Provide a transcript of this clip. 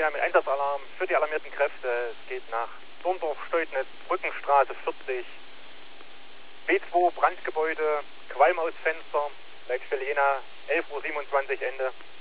Jena mit Einsatzalarm für die alarmierten Kräfte. Es geht nach Dorndorf, Steutnitz, Brückenstraße 40, B2 Brandgebäude, Qualm aus Fenster, Leitstelle Jena, 11:27 Uhr Ende.